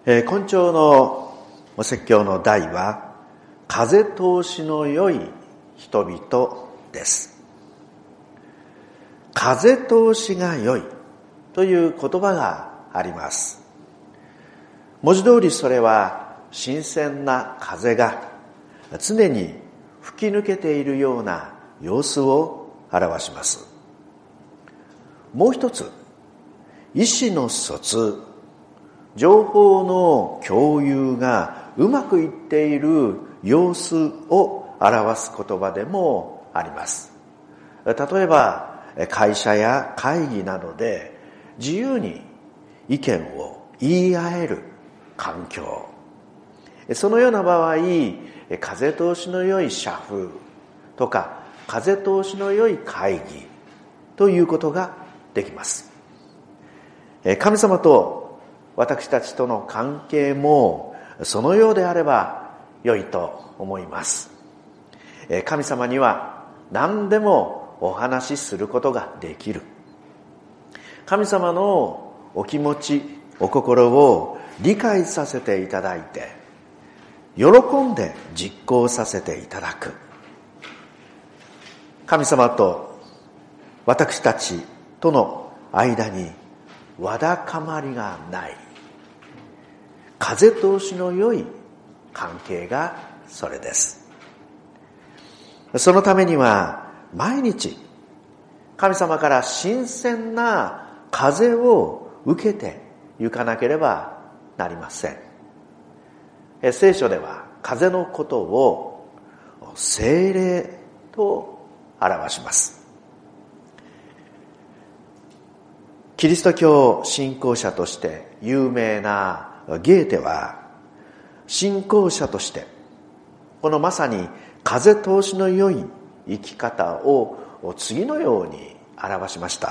今朝のお説教の題は風通しの良い人々です。風通しが良いという言葉があります。文字通りそれは新鮮な風が常に吹き抜けているような様子を表します。もう一つ、意思の疎通、情報の共有がうまくいっている様子を表す言葉でもあります。例えば会社や会議などで自由に意見を言い合える環境、そのような場合、風通しの良い社風とか風通しの良い会議ということができます。神様と私たちとの関係もそのようであれば良いと思います。神様には何でもお話しすることができる。神様のお気持ち、お心を理解させていただいて、喜んで実行させていただく。神様と私たちとの間にわだかまりがない。風通しの良い関係がそれです。そのためには毎日神様から新鮮な風を受けて行かなければなりません。聖書では風のことを聖霊と表します。キリスト教信仰者として有名なゲーテは信仰者としてこのまさに風通しの良い生き方を次のように表しました。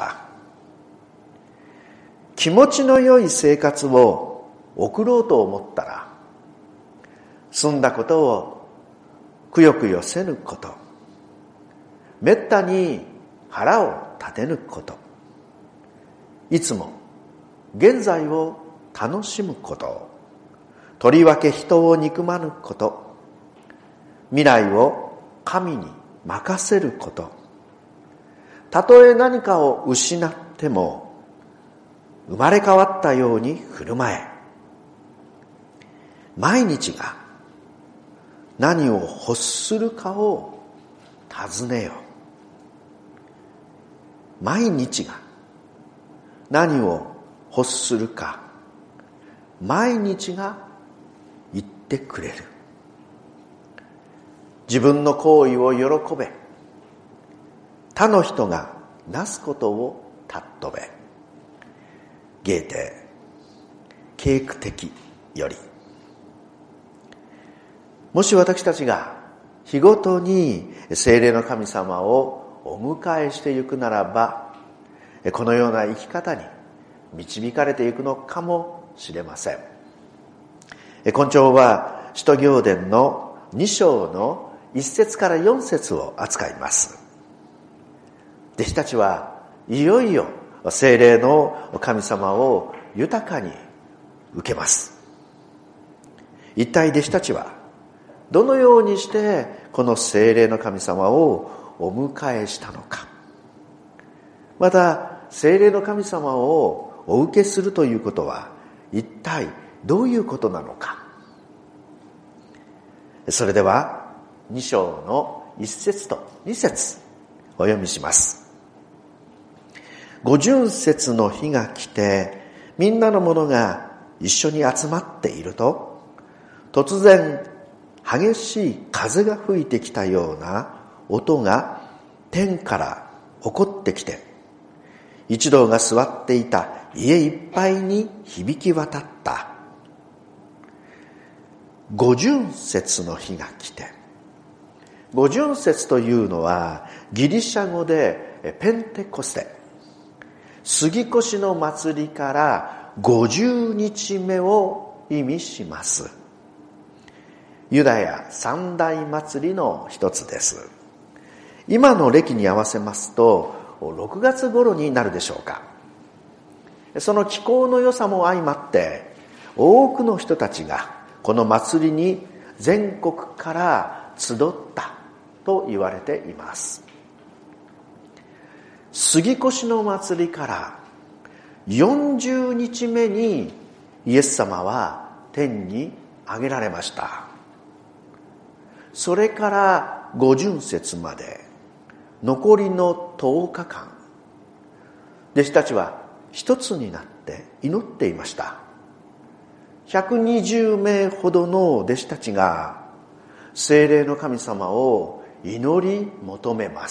気持ちの良い生活を送ろうと思ったら、済んだことをくよくよせぬこと、めったに腹を立てぬこと、いつも現在を楽しむこと、とりわけ人を憎まぬこと、未来を神に任せること、たとえ何かを失っても生まれ変わったように振る舞え。毎日が何を欲するかを尋ねよ。毎日が何を欲するか、毎日が言ってくれる。自分の行為を喜べ。他の人がなすことを尊べ。ゲーテ、ケーク的より。もし私たちが日ごとに聖霊の神様をお迎えしてゆくならば、このような生き方に導かれていくのかもしれません。今朝は使徒行伝の2章の1節から4節を扱います。弟子たちはいよいよ聖霊の神様を豊かに受けます。一体弟子たちはどのようにしてこの聖霊の神様をお迎えしたのか。また聖霊の神様をお受けするということは一体どういうことなのか。それでは2章の1節と2節お読みします。五旬節の日が来て、みんなの者が一緒に集まっていると、突然激しい風が吹いてきたような音が天から起こってきて、一同が座っていた家いっぱいに響き渡った。五旬節の日が来て、五旬節というのはギリシャ語でペンテコステ、杉越の祭りから50日目を意味します。ユダヤ三大祭りの一つです。今の暦に合わせますと6月頃になるでしょうか。その気候の良さも相まって多くの人たちがこの祭りに全国から集ったと言われています。杉越の祭りから40日目にイエス様は天に上げられました。それから五旬節まで残りの10日間、弟子たちは一つになって祈っていました。120名ほどの弟子たちが聖霊の神様を祈り求めます。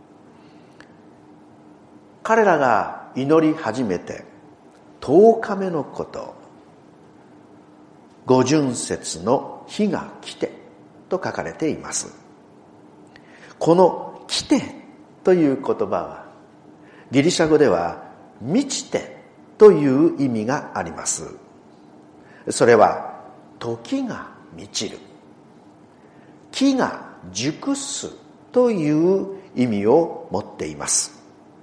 彼らが祈り始めて10日目のこと、五旬節の日が来てと書かれています。この来てという言葉はギリシャ語では満ちてという意味があります。それは時が満ちる、木が熟すという意味を持っています。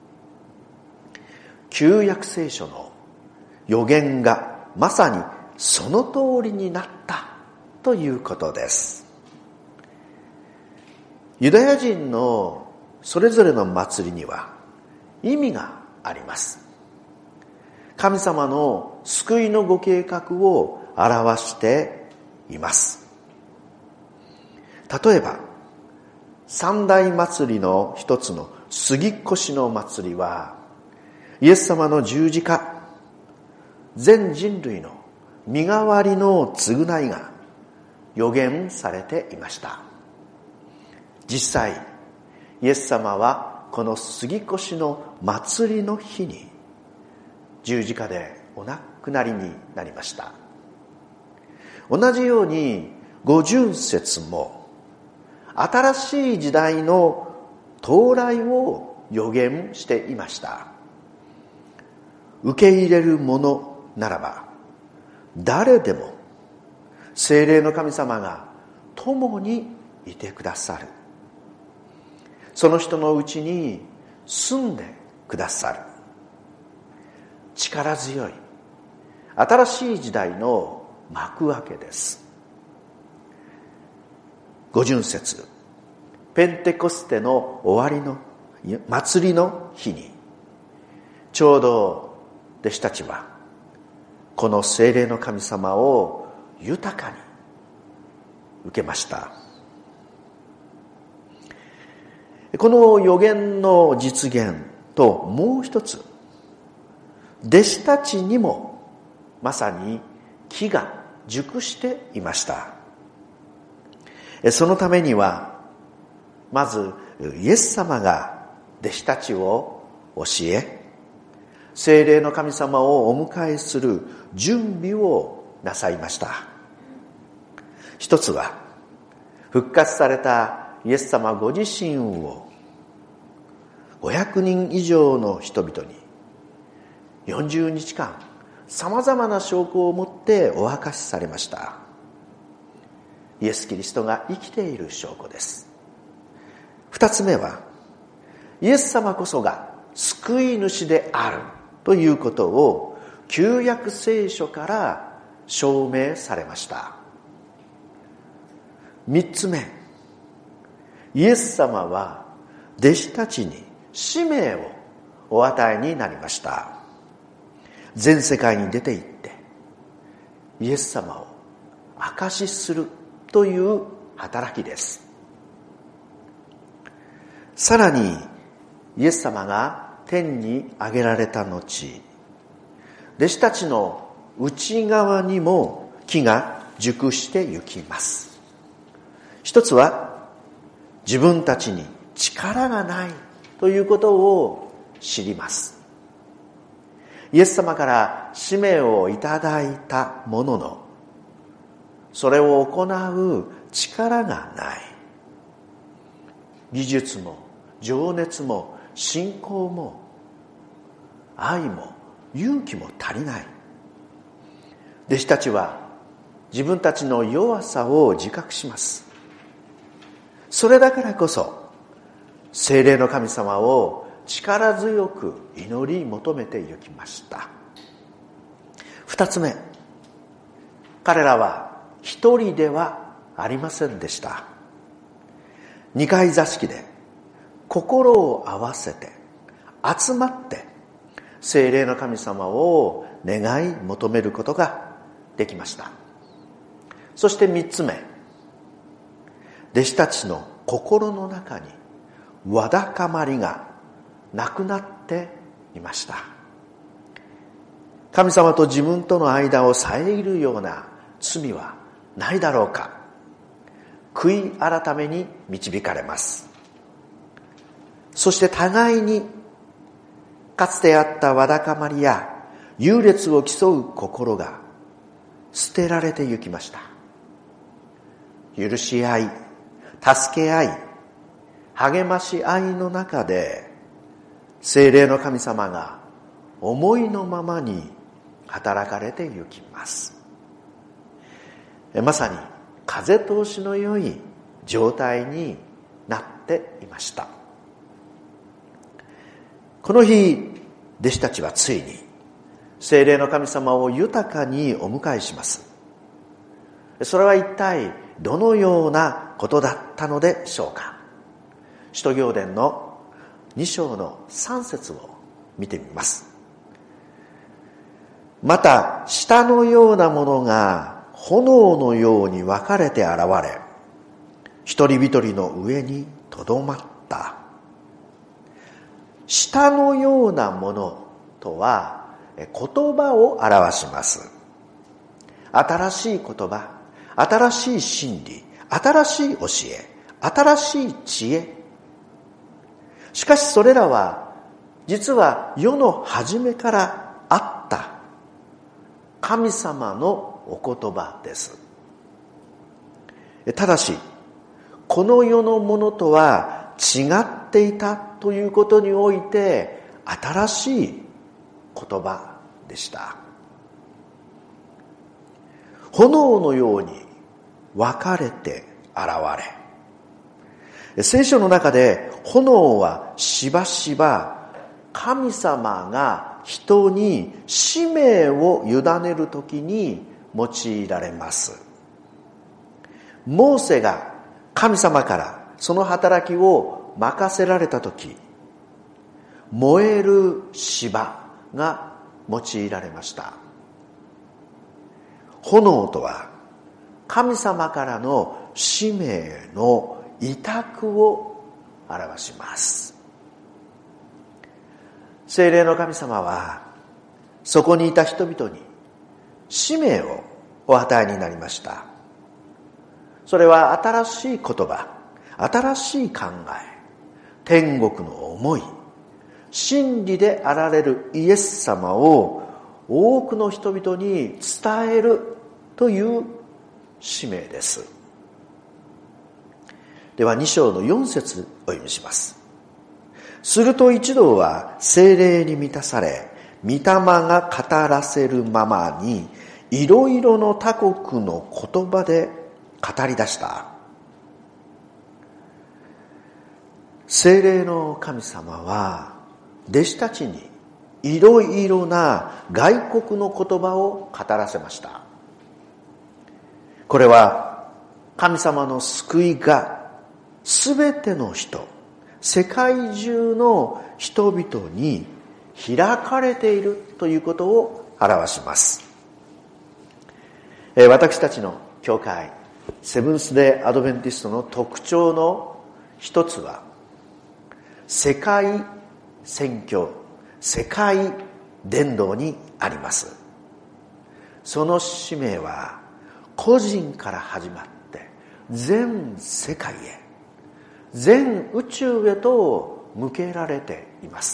旧約聖書の予言がまさにその通りになったということです。ユダヤ人のそれぞれの祭りには意味があります。神様の救いのご計画を表しています。例えば三大祭りの一つの杉越の祭りは、イエス様の十字架、全人類の身代わりの償いが予言されていました。実際イエス様はこの杉越の祭りの日に十字架でお亡くなりになりました。同じように五旬節も新しい時代の到来を予言していました。受け入れるものならば誰でも聖霊の神様が共にいてくださる、その人のうちに住んでくださる力強い新しい時代の幕開けです。五旬節、ペンテコステの終わりの祭りの日に、ちょうど弟子たちはこの聖霊の神様を豊かに受けました。この予言の実現ともう一つ、弟子たちにもまさに木が熟していました。そのためにはまずイエス様が弟子たちを教え、聖霊の神様をお迎えする準備をなさいました。一つは復活されたイエス様ご自身を500人以上の人々に40日間さまざまな証拠をもってお明かしされました。イエス・キリストが生きている証拠です。二つ目はイエス様こそが救い主であるということを旧約聖書から証明されました。三つ目、イエス様は弟子たちに使命をお与えになりました。全世界に出て行ってイエス様を証しするという働きです。さらにイエス様が天に上げられた後、弟子たちの内側にも木が熟してゆきます。一つは自分たちに力がないということを知ります。イエス様から使命をいただいたものの、それを行う力がない。技術も情熱も信仰も愛も勇気も足りない。弟子たちは自分たちの弱さを自覚します。それだからこそ聖霊の神様を力強く祈り求めてゆきました。二つ目、 彼らは一人ではありませんでした。二階座敷で心を合わせて集まって聖霊の神様を願い求めることができました。そして三つ目、弟子たちの心の中にわだかまりがなくなっていました。神様と自分との間を遮るような罪はないだろうか。悔い改めに導かれます。そして互いにかつてあったわだかまりや優劣を競う心が捨てられてゆきました。許し合い、助け合い、励まし合いの中で聖霊の神様が思いのままに働かれてゆきます。まさに風通しの良い状態になっていました。この日、弟子たちはついに聖霊の神様を豊かにお迎えします。それは一体どのようなことだったのでしょうか。使徒行伝の2章の3節を見てみます。また舌のようなものが炎のように分かれて現れ、一人一人の上にとどまった。舌のようなものとは言葉を表します。新しい言葉、新しい真理、新しい教え、新しい知恵。しかしそれらは実は世の初めからあった神様のお言葉です。ただしこの世のものとは違っていたということにおいて新しい言葉でした。炎のように分かれて現れ、聖書の中で炎はしばしば神様が人に使命を委ねるときに用いられます。モーセが神様からその働きを任せられたとき、燃える芝が用いられました。炎とは神様からの使命の委託を表します。聖霊の神様はそこにいた人々に使命をお与えになりました。それは新しい言葉、新しい考え、天国の思い、真理であられるイエス様を多くの人々に伝えるという使命です。では2章の4節お読みします。すると一同は聖霊に満たされ、御霊が語らせるままにいろいろの他国の言葉で語り出した。聖霊の神様は弟子たちにいろいろな外国の言葉を語らせました。これは神様の救いがすべての人、世界中の人々に開かれているということを表します。私たちの教会、セブンスデーアドベンティストの特徴の一つは、世界宣教、世界伝道にあります。その使命は個人から始まって全世界へ、全宇宙へと向けられています。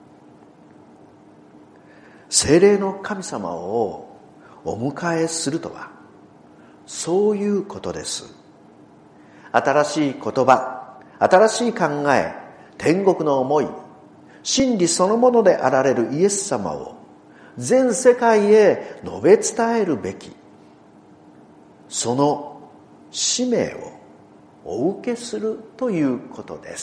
聖霊の神様をお迎えするとはそういうことです。新しい言葉、新しい考え、天国の思い、真理そのものであられるイエス様を全世界へ述べ伝えるべき、その使命をお受けするということです。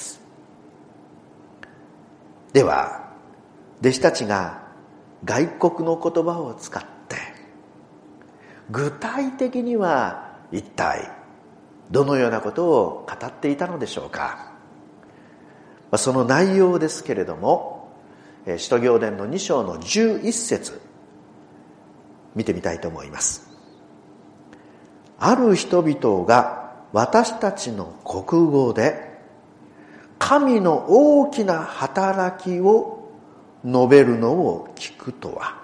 では、弟子たちが外国の言葉を使って具体的には一体どのようなことを語っていたのでしょうか。その内容ですけれども、使徒行伝の2章の11節見てみたいと思います。ある人々が私たちの国語で神の大きな働きを述べるのを聞くとは。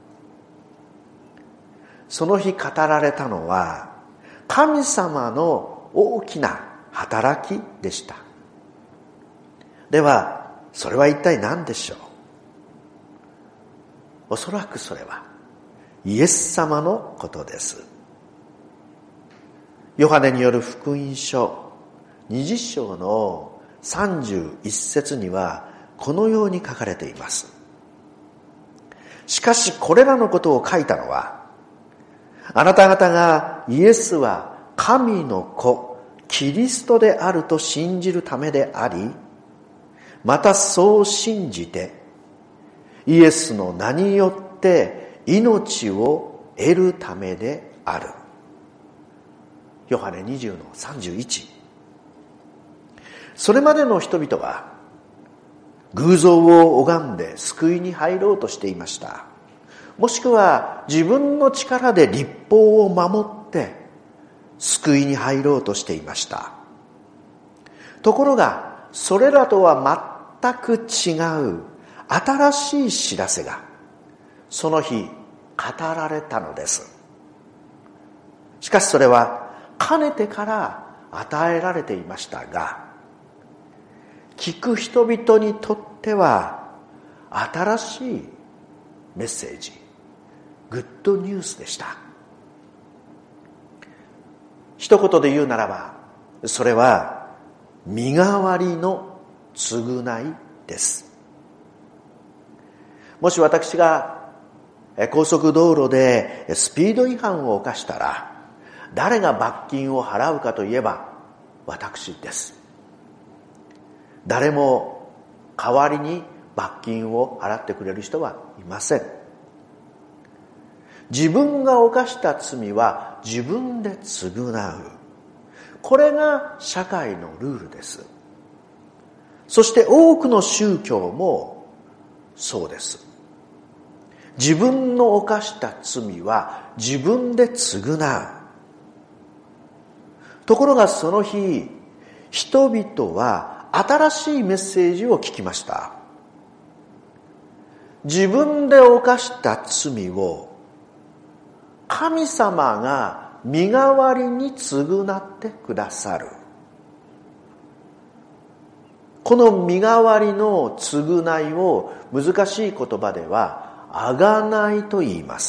その日語られたのは神様の大きな働きでした。ではそれは一体何でしょう。おそらくそれはイエス様のことです。ヨハネによる福音書20章の31節にはこのように書かれています。しかしこれらのことを書いたのは、あなた方がイエスは神の子キリストであると信じるためであり、またそう信じてイエスの名によって命を得るためである。ヨハネ20の31。それまでの人々は偶像を拝んで救いに入ろうとしていました。もしくは自分の力で律法を守って救いに入ろうとしていました。ところがそれらとは全く違う新しい知らせがその日語られたのです。しかしそれはかねてから与えられていましたが、聞く人々にとっては新しいメッセージ、グッドニュースでした。一言で言うならば、それは身代わりの償いです。もし私が高速道路でスピード違反を犯したら、誰が罰金を払うかといえば私です。誰も代わりに罰金を払ってくれる人はいません。自分が犯した罪は自分で償う。これが社会のルールです。そして多くの宗教もそうです。自分の犯した罪は自分で償う。ところがその日、人々は新しいメッセージを聞きました。自分で犯した罪を神様が身代わりに償ってくださる。この身代わりの償いを難しい言葉では贖いと言います。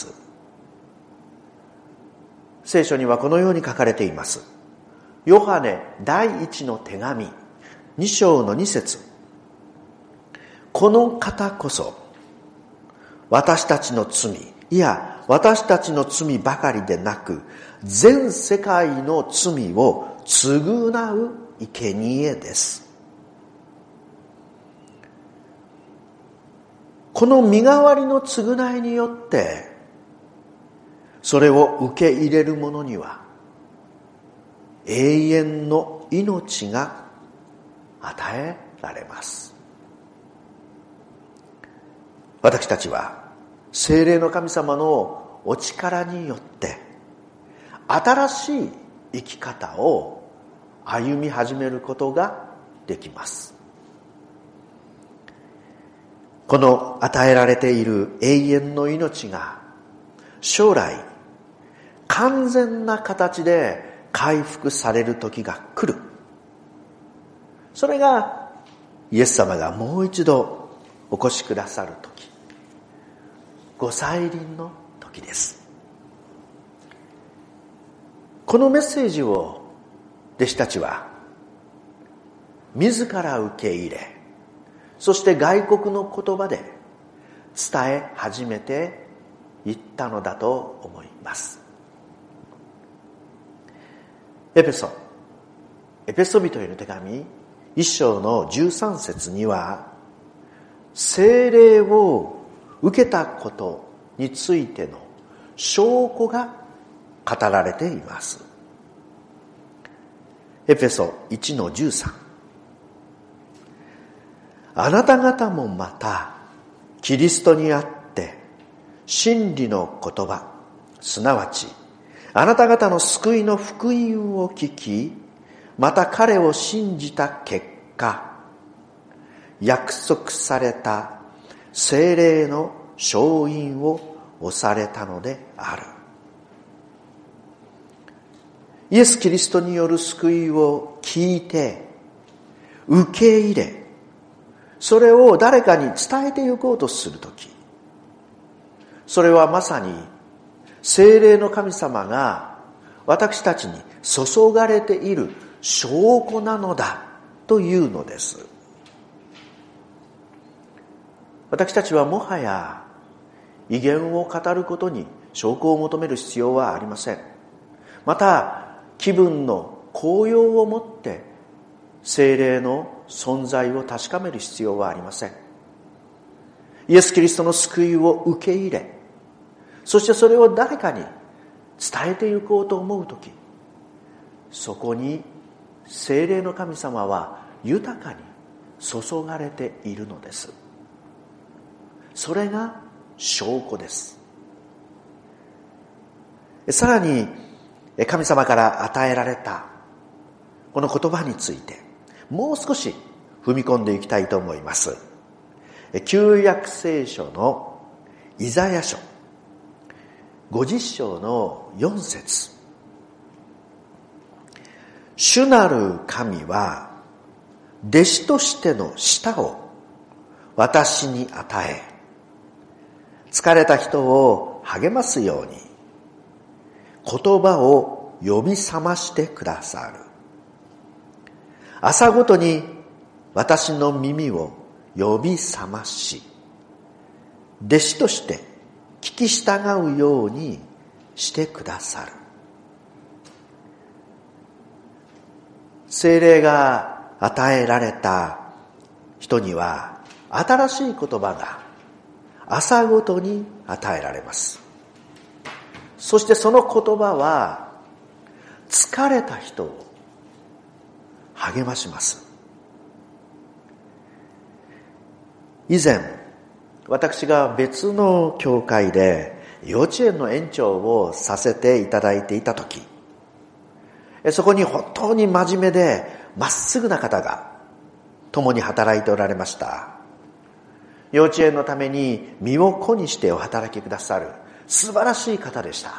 聖書にはこのように書かれています。ヨハネ第一の手紙2章の2節。この方こそ私たちの罪、いや私たちの罪ばかりでなく全世界の罪を償う生贄です。この身代わりの償いによってそれを受け入れる者には永遠の命が与えられます。私たちは聖霊の神様のお力によって新しい生き方を歩み始めることができます。この与えられている永遠の命が将来完全な形で回復される時が来る。それがイエス様がもう一度お越しくださる時、ご再臨の時です。このメッセージを弟子たちは自ら受け入れ、そして外国の言葉で伝え始めていったのだと思います。エペソ人への手紙1章の13節には、聖霊を受けたことについての証拠が語られています。エペソ 1-13。あなた方もまたキリストにあって真理の言葉、すなわちあなた方の救いの福音を聞き、また彼を信じた結果、約束された聖霊の勝因を押されたのである。イエス・キリストによる救いを聞いて、受け入れ、それを誰かに伝えていこうとするとき、それはまさに聖霊の神様が私たちに注がれている証拠なのだというのです。私たちはもはや異言を語ることに証拠を求める必要はありません。また気分の高揚をもって聖霊の存在を確かめる必要はありません。イエス・キリストの救いを受け入れ、そしてそれを誰かに伝えていこうと思うとき、そこに聖霊の神様は豊かに注がれているのです。それが証拠です。さらに神様から与えられたこの言葉についてもう少し踏み込んでいきたいと思います。旧約聖書のイザヤ書50章の4節。主なる神は弟子としての舌を私に与え、疲れた人を励ますように言葉を呼び覚ましてくださる。朝ごとに私の耳を呼び覚まし、弟子として聞き従うようにしてくださる。聖霊が与えられた人には新しい言葉が朝ごとに与えられます。そしてその言葉は疲れた人を励まします。以前私が別の教会で幼稚園の園長をさせていただいていたとき、そこに本当に真面目でまっすぐな方が共に働いておられました。幼稚園のために身を粉にしてお働きくださる素晴らしい方でした。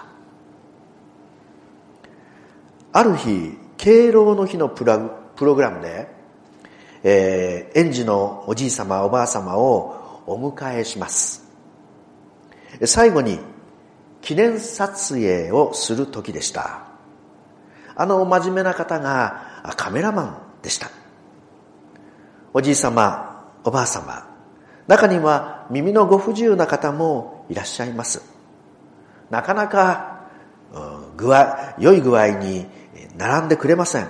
ある日、敬老の日のプログラムで、園児のおじい様おばあ様をお迎えします。最後に記念撮影をする時でした。真面目な方がカメラマンでした。おじい様おばあ様、中には耳のご不自由な方もいらっしゃいます。なかなか良い具合に並んでくれません。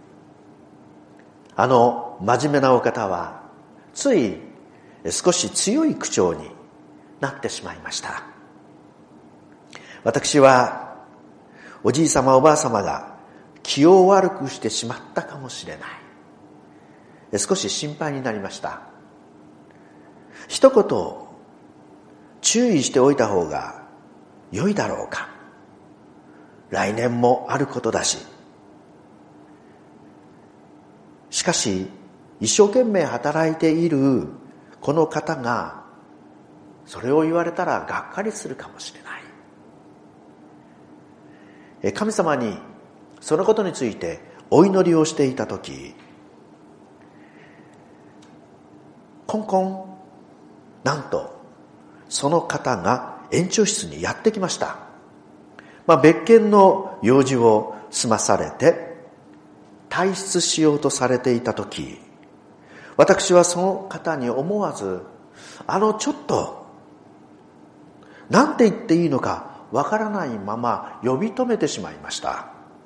真面目なお方はつい少し強い口調になってしまいました。私はおじい様おばあ様が気を悪くしてしまったかもしれない。少し心配になりました。一言注意しておいた方が良いだろうか。来年もあることだし。しかし一生懸命働いているこの方がそれを言われたらがっかりするかもしれない。神様にそのことについてお祈りをしていたとき、コンコン、なんとその方が園長室にやってきました。別件の用事を済まされて退出しようとされていたとき、私はその方に思わずちょっとなんて言っていいのかわからないまま呼び止めてしまいました。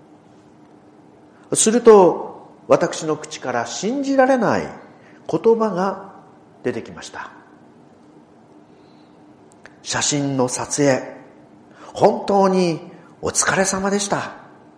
すると私の口から信じられない言葉が出てきました。写真の撮影、本当にお疲れ様でした。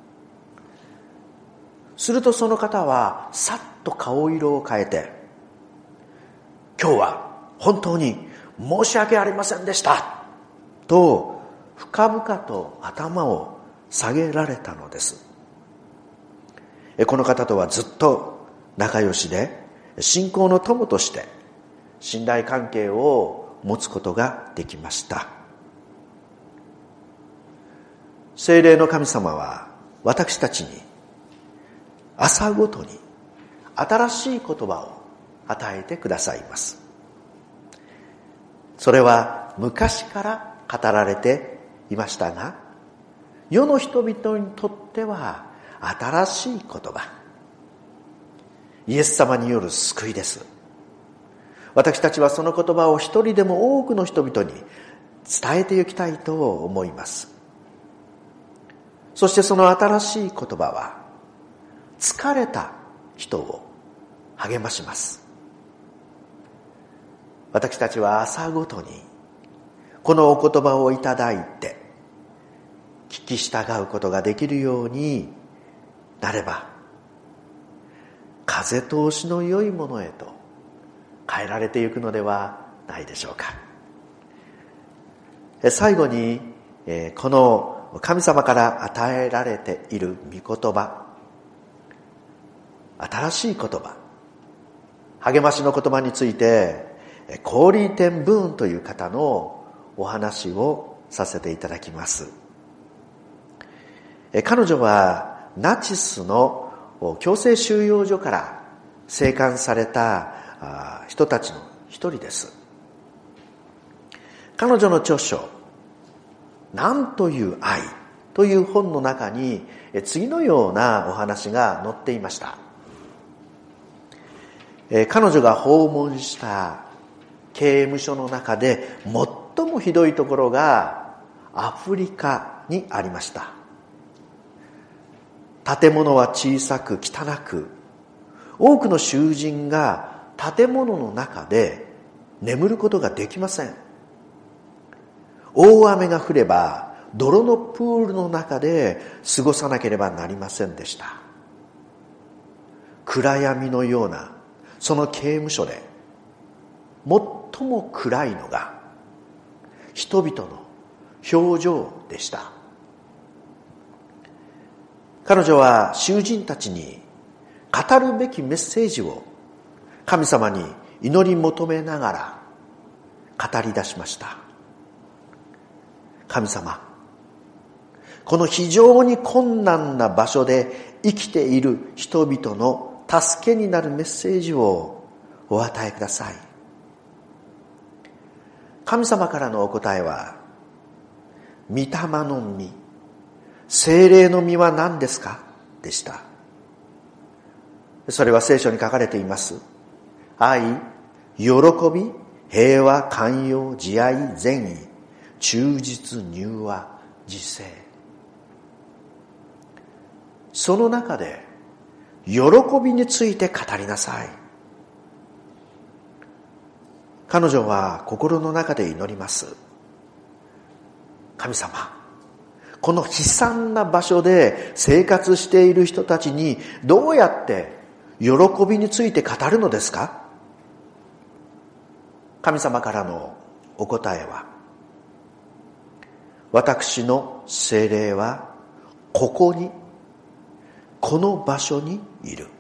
するとその方はさっと顔色を変えて、今日は本当に申し訳ありませんでしたと深々と頭を下げられたのです。この方とはずっと仲良しで、信仰の友として信頼関係を持つことができました。聖霊の神様は私たちに朝ごとに新しい言葉を与えてくださいます。それは昔から語られていましたが、世の人々にとっては新しい言葉、イエス様による救いです。私たちはその言葉を一人でも多くの人々に伝えていきたいと思います。そしてその新しい言葉は疲れた人を励まします。私たちは朝ごとにこのお言葉をいただいて聞き従うことができるようになれば、風通しの良いものへと変えられていくのではないでしょうか。最後にこの神様から与えられている御言葉、新しい言葉、励ましの言葉についてコーリー・テン・ブーンという方のお話をさせていただきます。彼女はナチスの強制収容所から生還された人たちの一人です。彼女の著書なんという愛という本の中に次のようなお話が載っていました。彼女が訪問した刑務所の中で最もひどいところがアフリカにありました。建物は小さく汚く、多くの囚人が建物の中で眠ることができません。大雨が降れば泥のプールの中で過ごさなければなりませんでした。暗闇のようなその刑務所で最も暗いのが人々の表情でした。彼女は囚人たちに語るべきメッセージを神様に祈り求めながら語り出しました。神様、この非常に困難な場所で生きている人々の助けになるメッセージをお与えください。神様からのお答えは、御霊の実、聖霊の実は何ですかでした。それは聖書に書かれています。愛、喜び、平和、寛容、慈愛、善意、忠実、柔和、自制。その中で喜びについて語りなさい。彼女は心の中で祈ります。神様、この悲惨な場所で生活している人たちにどうやって喜びについて語るのですか？神様からのお答えは、私の聖霊はここに、この場所にいる。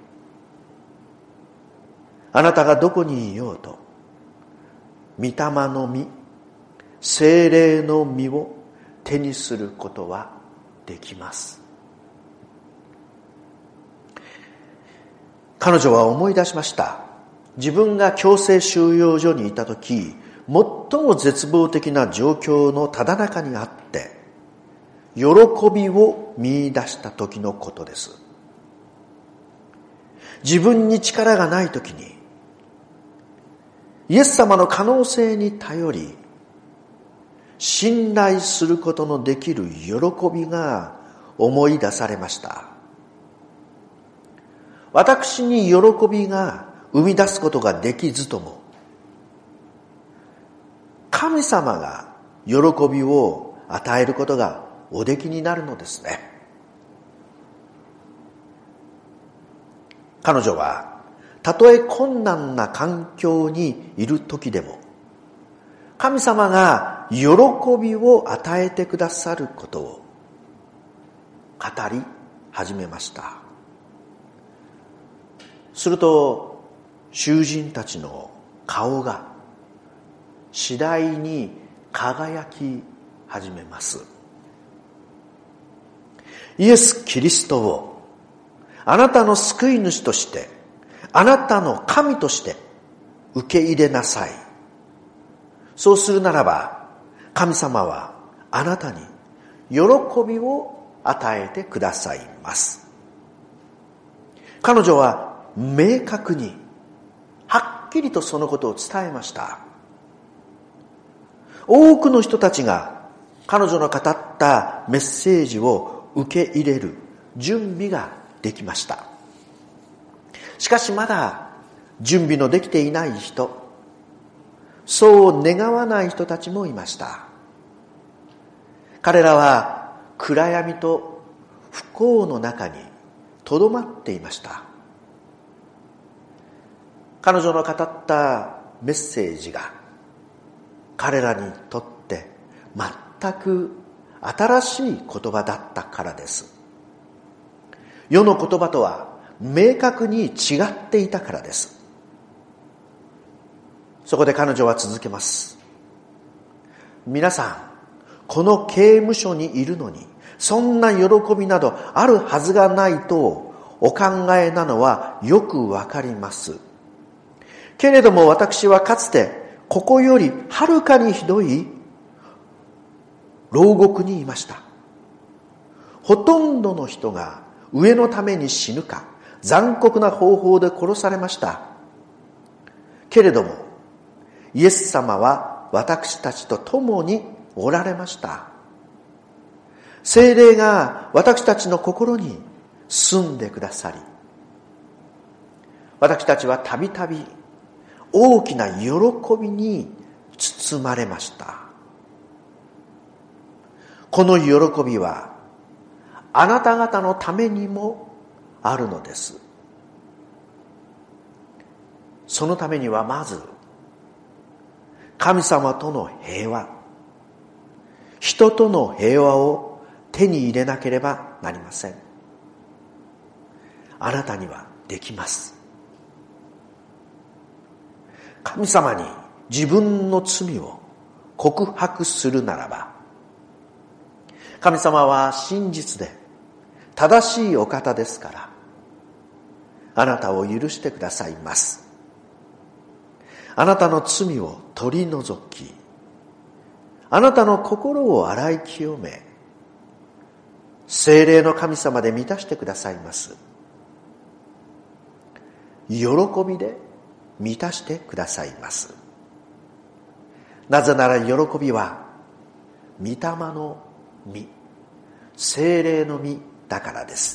あなたがどこにいようと、御霊の実、聖霊の実を手にすることはできます。彼女は思い出しました。自分が強制収容所にいたとき、最も絶望的な状況のただ中にあって、喜びを見出した時のことです。自分に力がない時に、イエス様の可能性に頼り、信頼することのできる喜びが思い出されました。私に喜びが生み出すことができずとも、神様が喜びを与えることがおできになるのですね。彼女はたとえ困難な環境にいる時でも、神様が喜びを与えてくださることを語り始めました。すると囚人たちの顔が次第に輝き始めます。イエス・キリストをあなたの救い主として、あなたの神として受け入れなさい。そうするならば、神様はあなたに喜びを与えてくださいます。彼女は明確に、はっきりとそのことを伝えました。多くの人たちが彼女の語ったメッセージを受け入れる準備ができました。しかしまだ準備のできていない人、そう願わない人たちもいました。彼らは暗闇と不幸の中にとどまっていました。彼女の語ったメッセージが彼らにとって全く新しい言葉だったからです。世の言葉とは明確に違っていたからです。そこで彼女は続けます。皆さん、この刑務所にいるのに、そんな喜びなどあるはずがないとお考えなのはよくわかります。けれども私はかつてここよりはるかにひどい牢獄にいました。ほとんどの人が上のために死ぬか、残酷な方法で殺されました。けれどもイエス様は私たちと共におられました。聖霊が私たちの心に住んでくださり、私たちはたびたび大きな喜びに包まれました。この喜びはあなた方のためにもあるのです。そのためにはまず神様との平和、人との平和を手に入れなければなりません。あなたにはできます。神様に自分の罪を告白するならば、神様は真実で正しいお方ですから、あなたを許してくださいます。あなたの罪を取り除き、あなたの心を洗い清め、聖霊の神様で満たしてくださいます。喜びで満たしてくださいます。なぜなら喜びは御霊の実、聖霊の実だからです。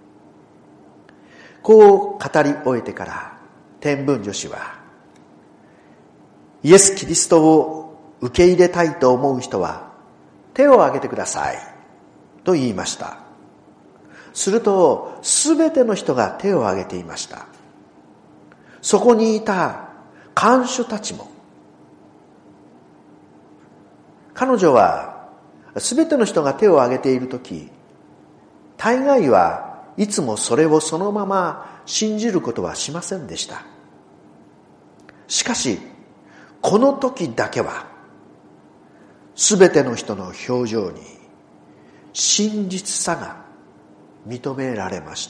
こう語り終えてから天文女子は、イエス・キリストを受け入れたいと思う人は手を挙げてくださいと言いました。するとすべての人が手を挙げていました。そこにいた看守たちも。彼女はすべての人が手を挙げているとき、大概はいつもそれをそのまま信じることはしませんでした。しかしこの時だけはすべての人の表情に真実さが認められました。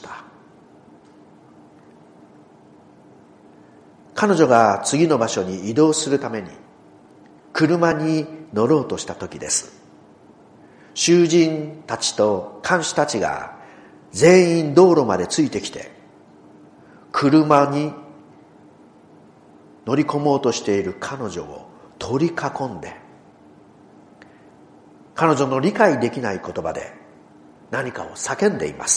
彼女が次の場所に移動するために車に乗ろうとした時です。囚人たちと看守たちが全員道路までついてきて、車に乗り込もうとしている彼女を取り囲んで、彼女の理解できない言葉で何かを叫んでいます。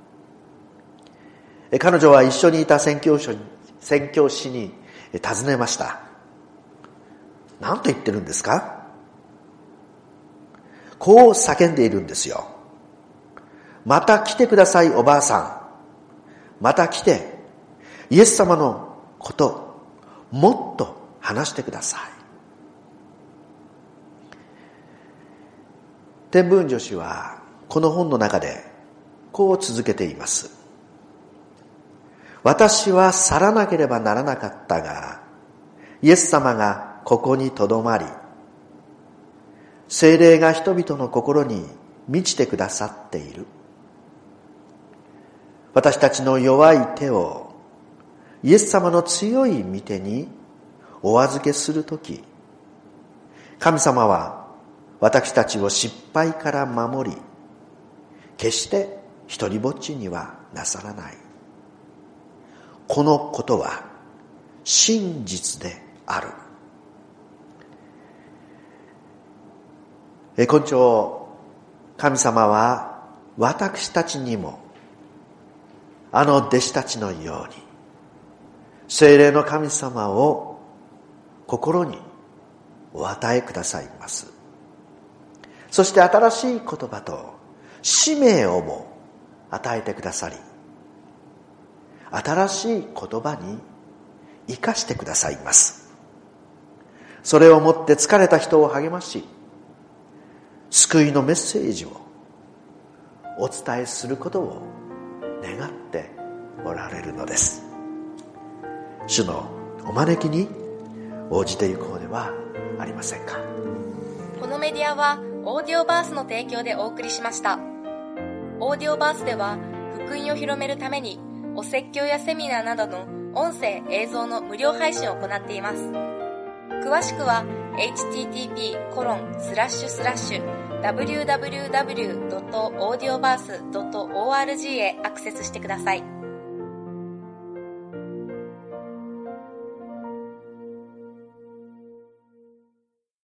彼女は一緒にいた宣教師に尋ねました。何と言ってるんですか？ こう叫んでいるんですよ。また来てください、おばあさん。また来て、イエス様のこと、もっと話してください。天文女子はこの本の中でこう続けています。私は去らなければならなかったが、イエス様がここにとどまり、聖霊が人々の心に満ちてくださっている。私たちの弱い手をイエス様の強い御手にお預けするとき、神様は私たちを失敗から守り、決して一りぼっちにはなさらない。このことは真実である。今朝、神様は私たちにもあの弟子たちのように聖霊の神様を心にお与えくださいます。そして新しい言葉と使命をも与えてくださり、新しい言葉に生かしてくださいます。それをもって疲れた人を励まし、救いのメッセージをお伝えすることを願っておられるのです。主のお招きに応じていこうではありませんか。 このメディアはオーディオバースの提供でお送りしました。オーディオバースでは福音を広めるためにお説教やセミナーなどの音声映像の無料配信を行っています。詳しくは http://www.audioverse.org へアクセスしてください。